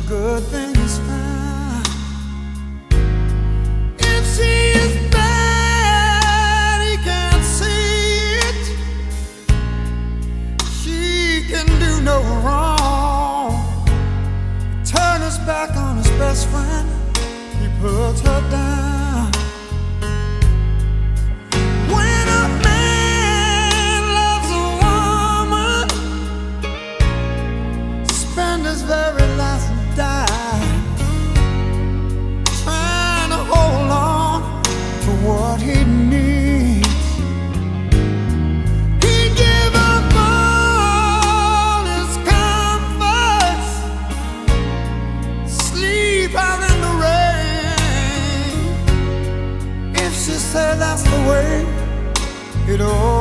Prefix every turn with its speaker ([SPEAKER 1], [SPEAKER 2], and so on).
[SPEAKER 1] good thing is found. If she is bad, he can't see it. She can do no wrong. Turn his back on his best friend, he puts her down. When a man loves a woman, spend his very last dime trying to hold on to what he needs. He'd give up all his comforts, sleep out in the rain. If she said that's the way it all